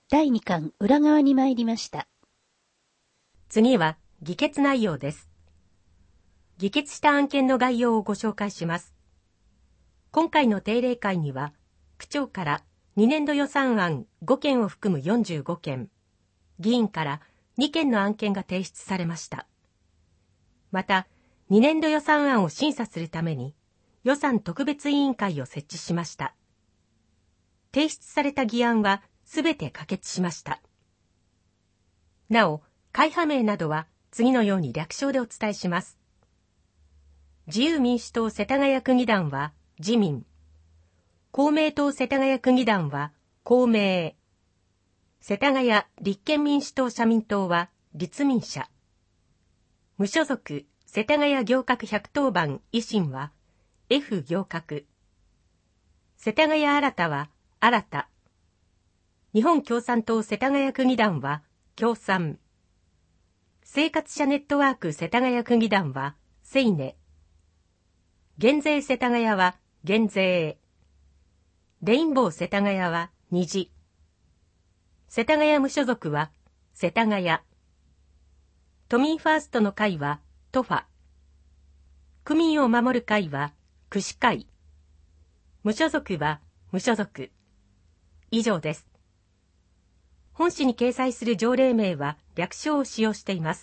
第2巻裏側に参りました。 次は議決内容です。議決した案件の概要をご紹介します。今回の定例会には、区長から2年度予算案5件を含む45件、議員から2件の案件が提出されました。また、2年度予算案を審査するために、予算特別委員会を設置しました。提出された議案はすべて可決しました。なお、会派名などは次のように略称でお伝えします。自由民主党世田谷区議団は自民。公明党世田谷区議団は公明。世田谷立憲民主党社民党は立民社。無所属世田谷行革110番維新は F 行革。世田谷新たは新た。日本共産党世田谷区議団は共産。生活者ネットワーク世田谷区議団はせいね。減税世田谷は減税。レインボー世田谷は虹。世田谷無所属は世田谷。都民ファーストの会はトファ。区民を守る会は区市会。無所属は無所属。以上です。本紙に掲載する条例名は略称を使用しています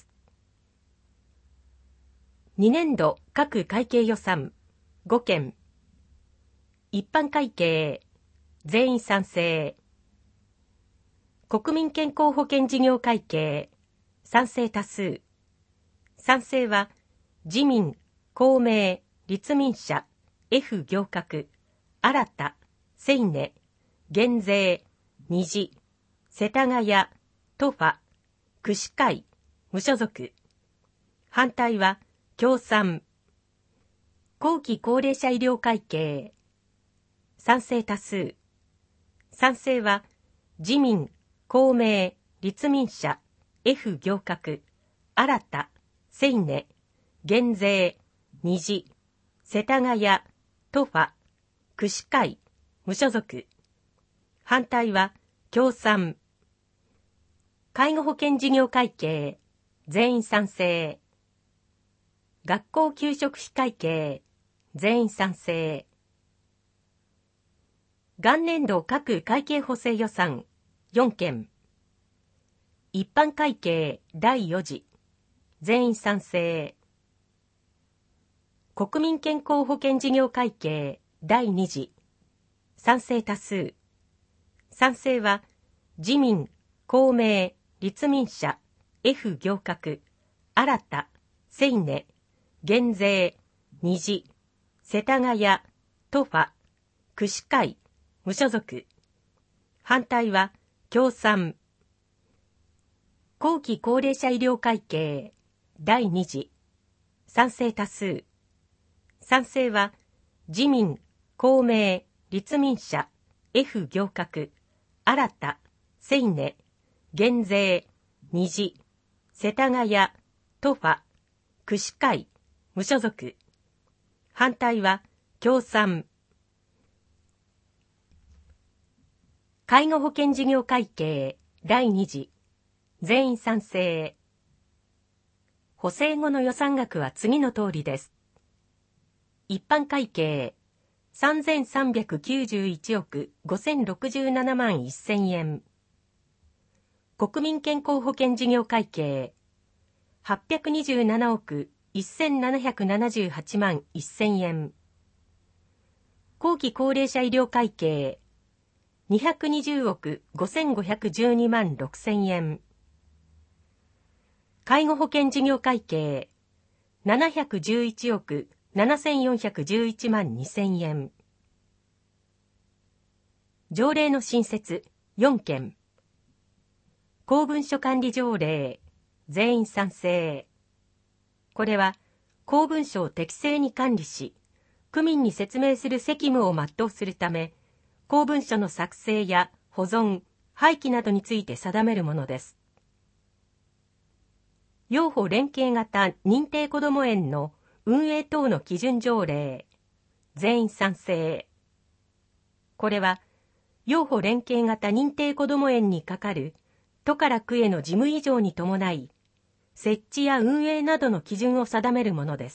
。2年度各会計予算5件。一般会計全員賛成。国民健康保険事業会計賛成多数。賛成は自民、公明、立民社、F 行革、新た、せいね、減税、虹、世田谷、トファ、区市会、無所属。反対は共産。後期高齢者医療会計。賛成多数。賛成は自民、公明、立民社、F 行革、新た、せいね、減税、虹、世田谷、トファ、区市会、無所属。反対は共産。介護保険事業会計全員賛成。学校給食費会計全員賛成。元年度各会計補正予算4件。一般会計第4次全員賛成。国民健康保険事業会計第2次賛成多数。賛成は自民、公明、立民社、F 行革、新た、せいね、減税、虹、世田谷、トファ、区市会、無所属。反対は共産。後期高齢者医療会計第2次賛成多数。賛成は自民、公明、立民社、F 行革、新た、せいね、減税、虹、世田谷、トファ、区市会、無所属。反対は共産。介護保険事業会計第2次全員賛成。補正後の予算額は次の通りです。一般会計3391億5067万1000円。国民健康保険事業会計827億1778万1000円。後期高齢者医療会計220億5512万6000円。介護保険事業会計711億7411万2000円。条例の新設4件。公文書管理条例全員賛成。これは公文書を適正に管理し、区民に説明する責務を全うするため、公文書の作成や保存、廃棄などについて定めるものです。幼保連携型認定こども園の運営等の基準条例全員賛成。これは幼保連携型認定こども園に係る都から区への事務移譲に伴い、設置や運営などの基準を定めるものです。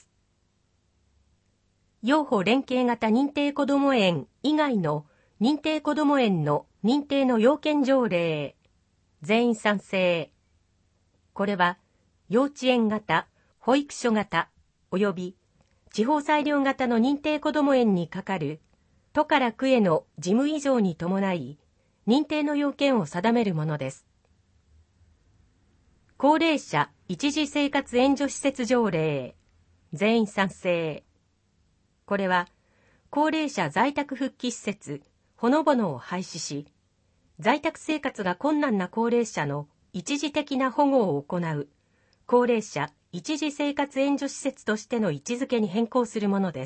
幼保連携型認定こども園以外の認定こども園の認定の要件条例、全員賛成。これは、幼稚園型、保育所型、及び地方裁量型の認定こども園に係る都から区への事務移譲に伴い、認定の要件を定めるものです。高齢者一時生活援助施設条例、全員賛成。これは、高齢者在宅復帰施設、ほのぼのを廃止し、在宅生活が困難な高齢者の一時的な保護を行う、高齢者一時生活援助施設としての位置づけに変更するものです。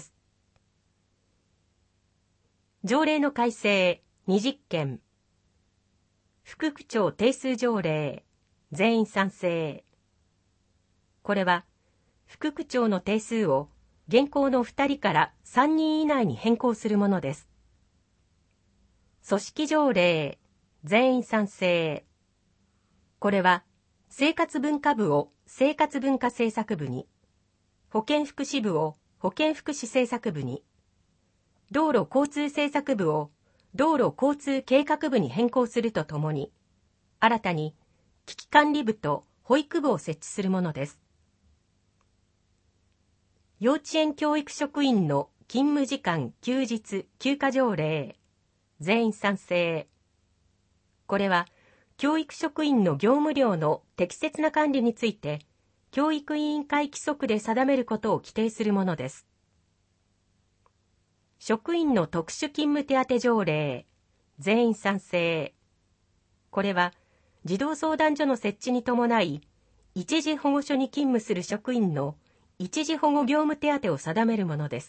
条例の改正20件。副区長定数条例、全員賛成。これは、副区長の定数を現行の2人から3人以内に変更するものです。組織条例、全員賛成。これは、生活文化部を生活文化政策部に、保健福祉部を保健福祉政策部に、道路交通政策部を道路交通計画部に変更するとともに、新たに危機管理部と保育部を設置するものです。幼稚園教育職員の勤務時間休日休暇条例、全員賛成。これは、教育職員の業務量の適切な管理について、教育委員会規則で定めることを規定するものです。職員の特殊勤務手当条例、全員賛成。これは、児童相談所の設置に伴い、一時保護所に勤務する職員の一時保護業務手当を定めるものです。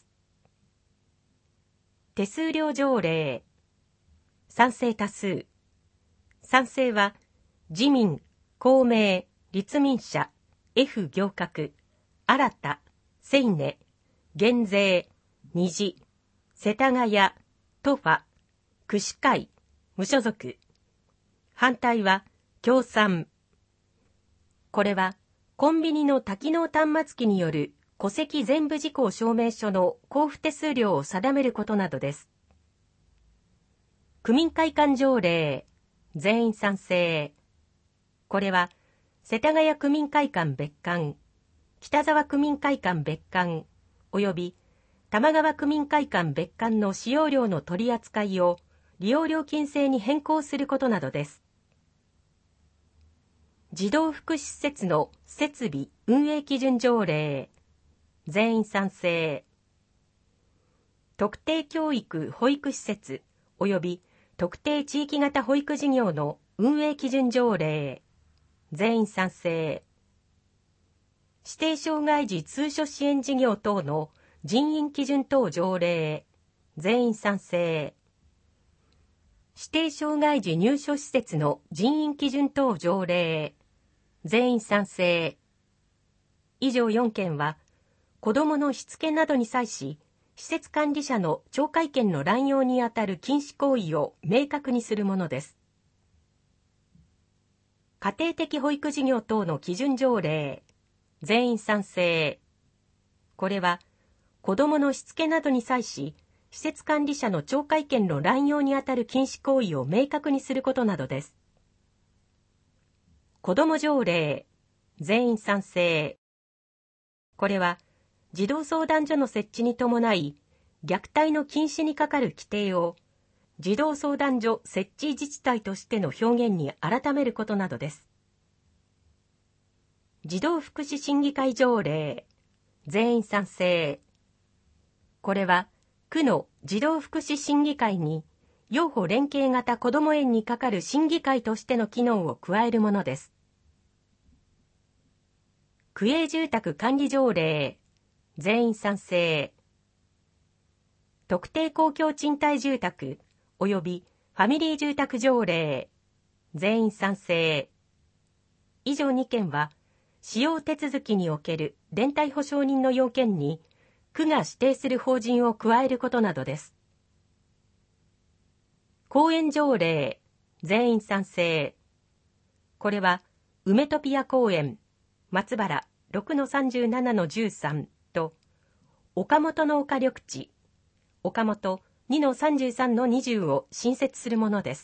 手数料条例、賛成多数。賛成は、自民、公明、立民社、F 行革、新た、セイネ、減税、虹、世田谷、トファ、串会、無所属。反対は、共産。これは、コンビニの多機能端末機による戸籍全部事項証明書の交付手数料を定めることなどです。区民会館条例、全員賛成。これは、世田谷区民会館別館、北沢区民会館別館、及び玉川区民会館別館の使用料の取り扱いを利用料金制に変更することなどです。児童福祉施設の設備運営基準条例、全員賛成。特定教育保育施設及び特定地域型保育事業の運営基準条例、全員賛成。指定障害児通所支援事業等の人員基準等条例、全員賛成。指定障害児入所施設の人員基準等条例、全員賛成。以上4件は、子どものしつけなどに際し、施設管理者の懲戒権の乱用にあたる禁止行為を明確にするものです。家庭的保育事業等の基準条例、全員賛成。これは、子どものしつけなどに際し、施設管理者の懲戒権の乱用にあたる禁止行為を明確にすることなどです。子ども条例、全員賛成。これは、児童相談所の設置に伴い、虐待の禁止に係る規定を、児童相談所設置自治体としての表現に改めることなどです。児童福祉審議会条例、全員賛成。これは、区の児童福祉審議会に、幼保連携型こども園に係る審議会としての機能を加えるものです。区営住宅管理条例、全員賛成。特定公共賃貸住宅及びファミリー住宅条例、全員賛成。以上2件は、使用手続きにおける連帯保証人の要件に、区が指定する法人を加えることなどです。 公園条例、全員賛成。これは、梅トピア公園、松原 6-37-13 と、岡本の丘緑地、岡本 2-33-20 を新設するものです。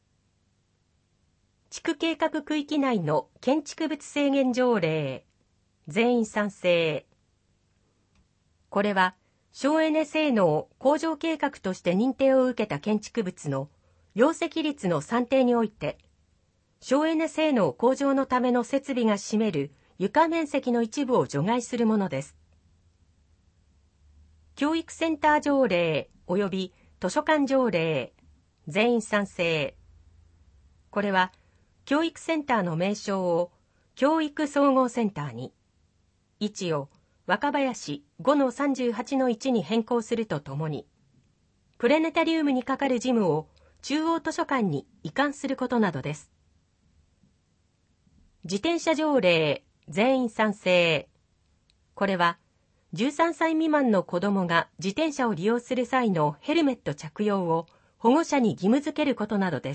地区計画区域内の建築物制限条例、全員賛成。これは、省エネ性能向上計画として認定を受けた建築物の容積率の算定において、省エネ性能向上のための設備が占める床面積の一部を除外するものです。教育センター条例及び図書館条例、全員賛成。これは、教育センターの名称を教育総合センターに、位置を若林 5-38-1 に変更するとともに、プレネタリウムに係る事務を中央図書館に移管することなどです。自転車条例、全員賛成。これは、13歳未満の子供が自転車を利用する際のヘルメット着用を保護者に義務付けることなどです。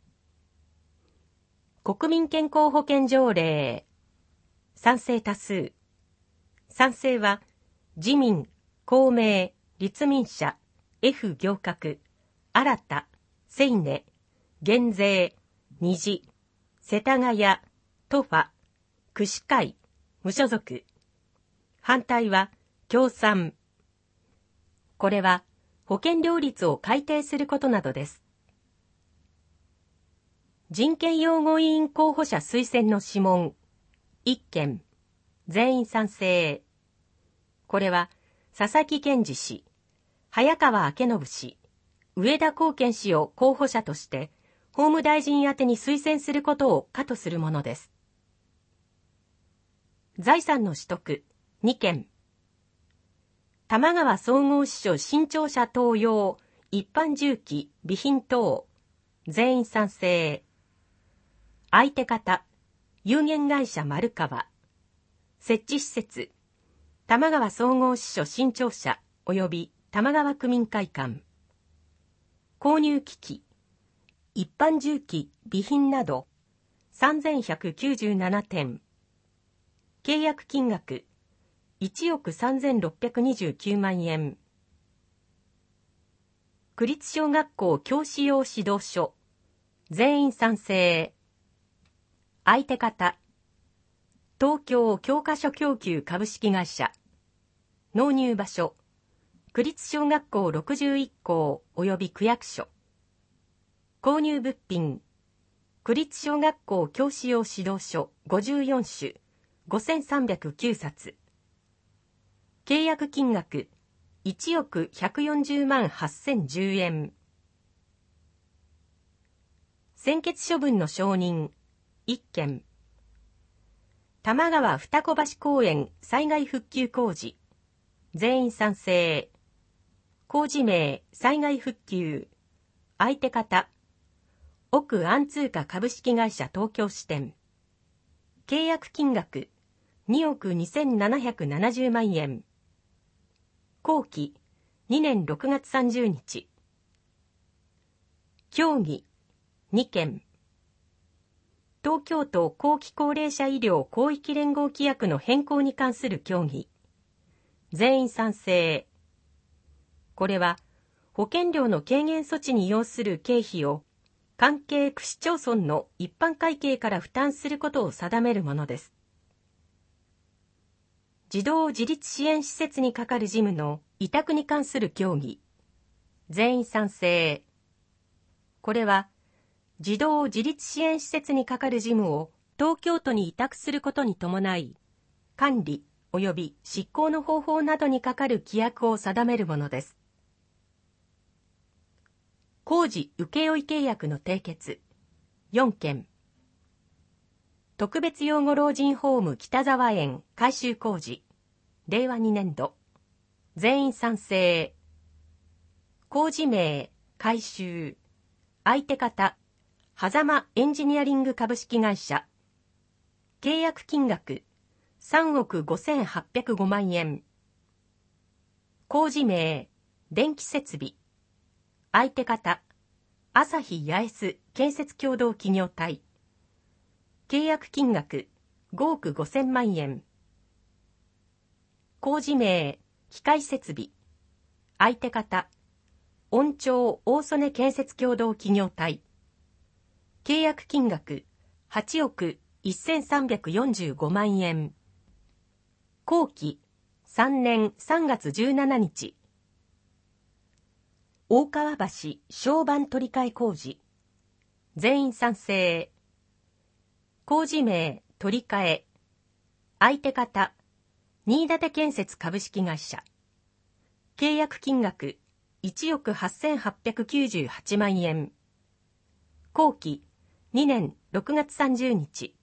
国民健康保険条例、賛成多数。賛成は、自民、公明、立民社、F 行革、新た、セイネ、減税、虹、世田谷、トファ、区市会、無所属。反対は、共産。これは、保険料率を改定することなどです。人権擁護委員候補者推薦の諮問、1件、全員賛成。これは、佐々木健次氏、早川明信氏、上田幸健氏を候補者として、法務大臣宛てに推薦することを可とするものです。財産の取得、2件。玉川総合支所新庁舎等用、一般重機、備品等、全員賛成。相手方、有限会社丸川。設置施設、玉川総合支所新庁舎及び玉川区民会館。購入機器、一般重機、備品など、3197点。契約金額、1億3629万円。区立小学校教師用指導書、全員賛成。相手方、東京教科書供給株式会社。納入場所、区立小学校61校及び区役所。購入物品、区立小学校教師用指導書54種、5309冊。契約金額、1億140万8010円。専決処分の承認、1件。玉川二子橋公園災害復旧工事。全員賛成。工事名、災害復旧。相手方、奥安通貨株式会社東京支店。契約金額、2億2770万円。工期、2年6月30日。協議、2件。東京都後期高齢者医療広域連合規約の変更に関する協議。全員賛成。これは、保険料の軽減措置に要する経費を、関係区市町村の一般会計から負担することを定めるものです。児童自立支援施設に係る事務の委託に関する協議。全員賛成。これは、児童自立支援施設に係る事務を東京都に委託することに伴い、管理及び執行の方法などに係る規約を定めるものです。工事請負契約の締結、4件。特別養護老人ホーム北沢園改修工事、令和2年度。全員賛成。工事名、改修。相手方、狭間エンジニアリング株式会社。契約金額、3億5805万円。工事名、電気設備。相手方、 朝日八重洲建設協同企業体。契約金額5億5000万円。工事名、機械設備。相手方、御町大曽根建設協同企業体。契約金額8億1345万円。工期3年3月17日。大川橋床版取り替え工事。全員賛成。工事名取り替え。相手方、新舘建設株式会社。契約金額1億8898万円。工期2年6月30日。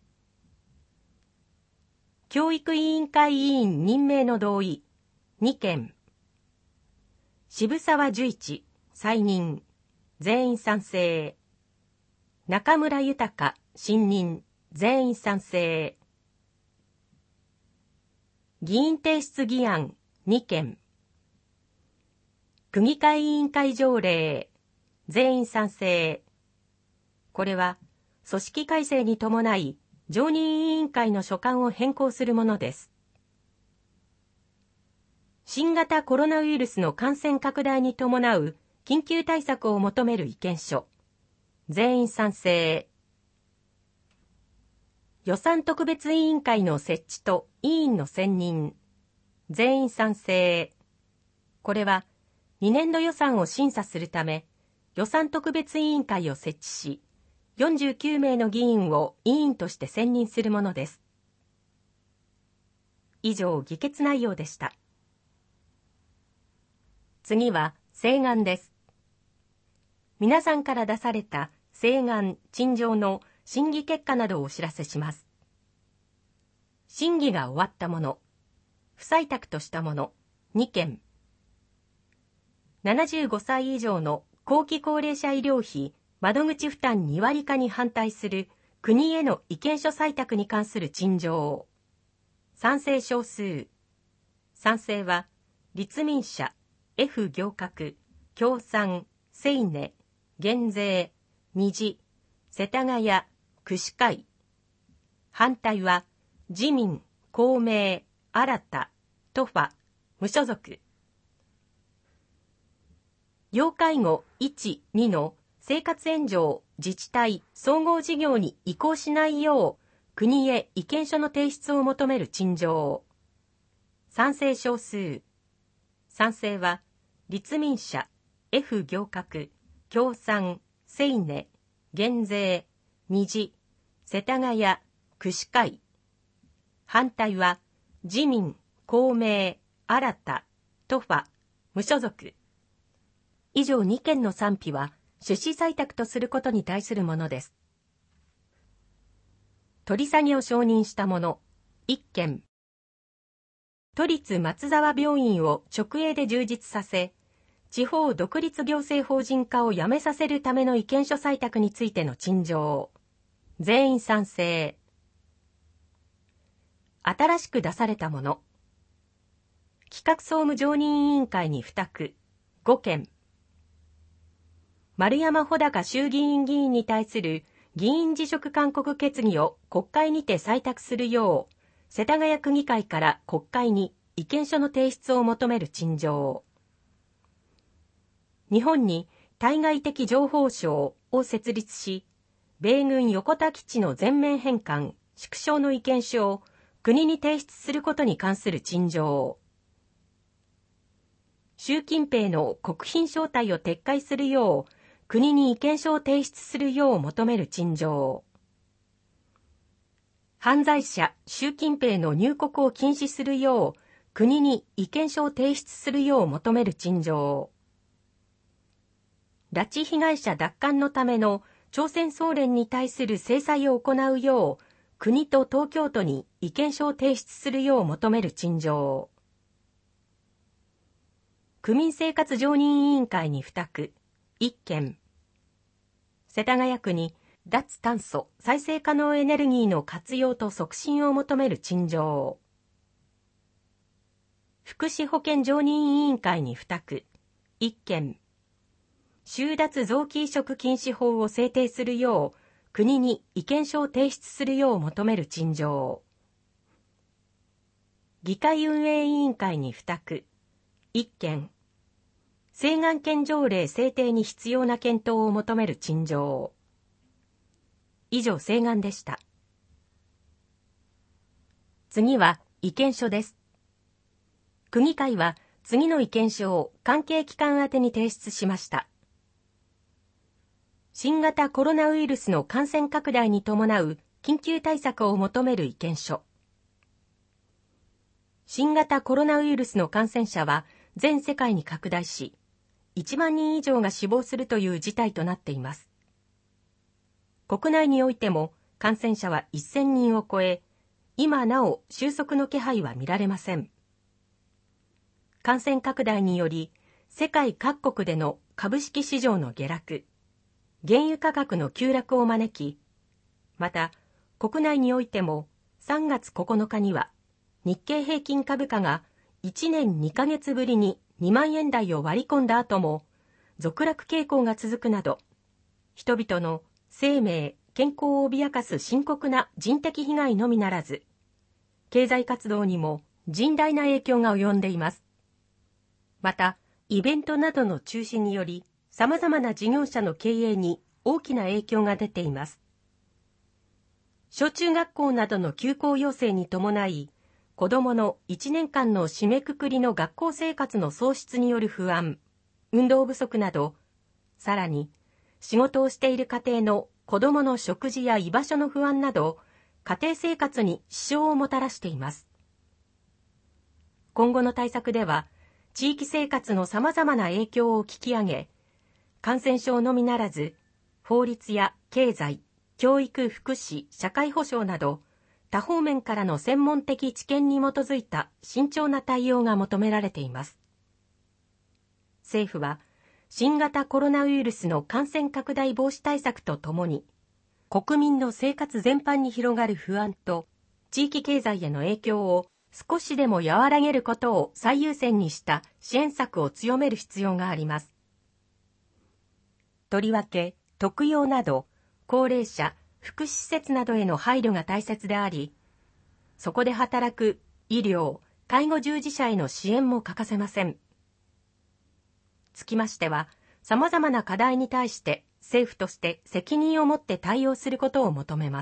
教育委員会委員任命の同意2件。渋沢寿一再任。全員賛成。中村豊新任。全員賛成。議員提出議案2件。区議会委員会条例。全員賛成。これは組織改正に伴い常任委員会の所管を変更するものです。新型コロナウイルスの感染拡大に伴う緊急対策を求める意見書。全員賛成。予算特別委員会の設置と委員の選任。全員賛成。これは2年度予算を審査するため、予算特別委員会を設置し、49名の議員を委員として選任するものです。以上、議決内容でした。次は請願です。皆さんから出された請願・陳情の審議結果などをお知らせします。審議が終わったもの、不採択としたもの2件。75歳以上の後期高齢者医療費窓口負担2割化に反対する国への意見書採択に関する陳情。賛成少数。賛成は立民社、F 行革、共産、青根、減税、虹、世田谷、串会。反対は自民、公明、新た、都ファ、無所属。要介護1、2の生活援助自治体総合事業に移行しないよう国へ意見書の提出を求める陳情。賛成少数。賛成は立民社、F 行革、共産、青根、減税、虹、世田谷、串会。反対は自民、公明、新た、都ファ、無所属。以上2件の賛否は趣旨採択とすることに対するものです。取り下げを承認したもの1件。都立松沢病院を直営で充実させ、地方独立行政法人化をやめさせるための意見書採択についての陳情。全員賛成。新しく出されたもの。企画総務常任委員会に付託5件。丸山穂高衆議院議員に対する議員辞職勧告決議を国会にて採択するよう、世田谷区議会から国会に意見書の提出を求める陳情。日本に対外的情報省を設立し、米軍横田基地の全面返還・縮小の意見書を国に提出することに関する陳情。習近平の国賓招待を撤回するよう、国に意見書を提出するよう求める陳情。犯罪者習近平の入国を禁止するよう、国に意見書を提出するよう求める陳情。拉致被害者奪還のための朝鮮総連に対する制裁を行うよう、国と東京都に意見書を提出するよう求める陳情。区民生活常任委員会に付託1件。世田谷区に脱炭素再生可能エネルギーの活用と促進を求める陳情。福祉保健常任委員会に付託1件。 収奪臓器移植禁止法を制定するよう、国に意見書を提出するよう求める陳情。議会運営委員会に付託。1件。請願権条例制定に必要な検討を求める陳情。以上、請願でした。次は意見書です。区議会は次の意見書を関係機関宛てに提出しました。新型コロナウイルスの感染拡大に伴う緊急対策を求める意見書。新型コロナウイルスの感染者は全世界に拡大し、1万人以上が死亡するという事態となっています。国内においても感染者は1000人を超え、今なお収束の気配は見られません。感染拡大により、世界各国での株式市場の下落、原油価格の急落を招き、また国内においても3月9日には日経平均株価が1年2ヶ月ぶりに2万円台を割り込んだ後も続落傾向が続くなど、人々の生命、健康を脅かす深刻な人的被害のみならず、経済活動にも甚大な影響が及んでいます。また、イベントなどの中止により、様々な事業者の経営に大きな影響が出ています。小中学校などの休校要請に伴い、子どもの1年間の締めくくりの学校生活の喪失による不安、運動不足など、さらに仕事をしている家庭の子どもの食事や居場所の不安など、家庭生活に支障をもたらしています。今後の対策では、地域生活の様々な影響を聞き上げ、感染症のみならず、法律や経済、教育、福祉、社会保障など、多方面からの専門的知見に基づいた慎重な対応が求められています。政府は、新型コロナウイルスの感染拡大防止対策とともに、国民の生活全般に広がる不安と、地域経済への影響を少しでも和らげることを最優先にした支援策を強める必要があります。とりわけ、特養など、高齢者、福祉施設などへの配慮が大切であり、そこで働く医療、介護従事者への支援も欠かせません。つきましては、様々な課題に対して政府として責任を持って対応することを求めます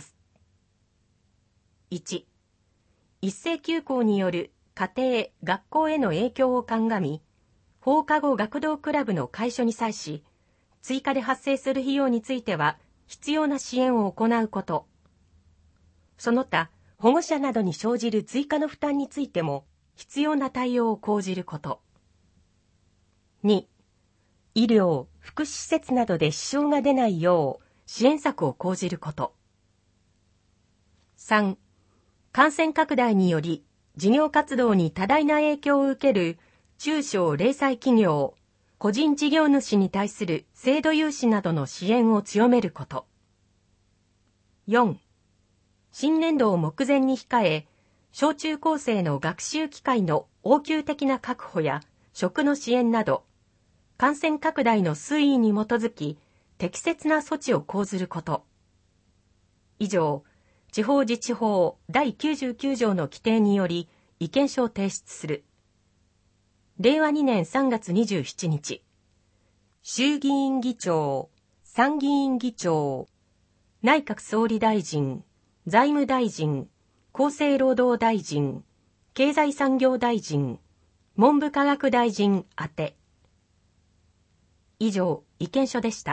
。1、一斉休校による家庭・学校への影響を鑑み、放課後学童クラブの解消に際し、追加で発生する費用については必要な支援を行うこと。その他、保護者などに生じる追加の負担についても必要な対応を講じること。2、医療・福祉施設などで支障が出ないよう支援策を講じること。3、感染拡大により事業活動に多大な影響を受ける中小零細企業、個人事業主に対する制度融資などの支援を強めること。4、新年度を目前に控え、小中高生の学習機会の応急的な確保や食の支援など、感染拡大の推移に基づき適切な措置を講ずること。以上、地方自治法第99条の規定により意見書を提出する。令和2年3月27日、衆議院議長、参議院議長、内閣総理大臣、財務大臣、厚生労働大臣、経済産業大臣、文部科学大臣宛て。以上、意見書でした。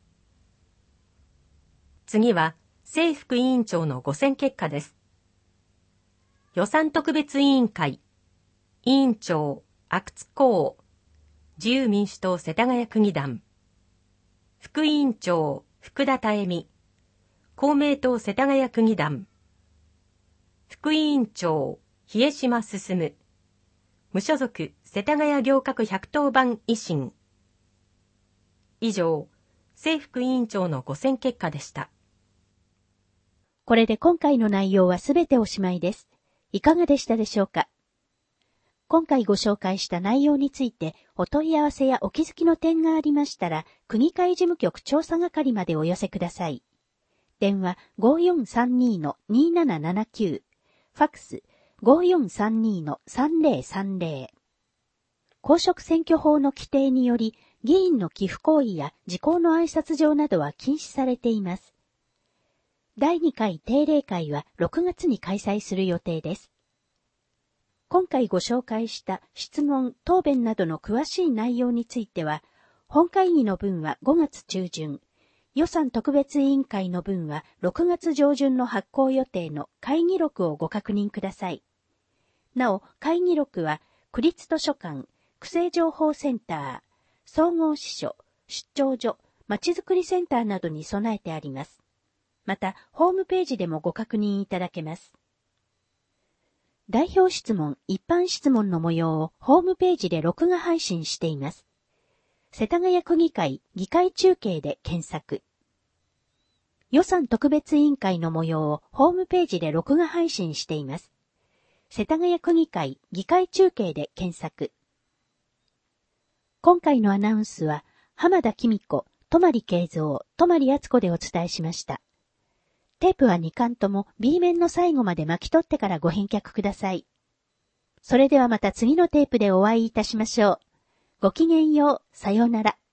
次は、政副委員長のご選結果です。予算特別委員会、委員長、阿久津浩、自由民主党世田谷区議団。副委員長、福田妙美、公明党世田谷区議団。副委員長、日江島進、無所属世田谷行革110番維新。以上、政副委員長のご選結果でした。 これで今回の内容はすべておしまいです。いかがでしたでしょうか。 今回ご紹介した内容についてお問い合わせやお気づきの点がありましたら、区議会事務局調査係までお寄せください。電話 5432-2779、ファックス 5432-3030。公職選挙法の規定により、議員の寄付行為や時効の挨拶状などは禁止されています。第2回定例会は6月に開催する予定です。今回ご紹介した質問、答弁などの詳しい内容については、本会議の分は5月中旬、予算特別委員会の分は6月上旬の発行予定の会議録をご確認ください。なお、会議録は、区立図書館、区政情報センター、総合支所、出張所、まちづくりセンターなどに備えてあります。また、ホームページでもご確認いただけます。代表質問、一般質問の模様をホームページで録画配信しています。世田谷区議会議会中継で検索。予算特別委員会の模様をホームページで録画配信しています。世田谷区議会議会中継で検索。今回のアナウンスは、浜田紀美子、泊慶三、泊敦子でお伝えしました。テープは2巻とも B 面の最後まで巻き取ってからご返却ください。それではまた次のテープでお会いいたしましょう。ごきげんよう、さようなら。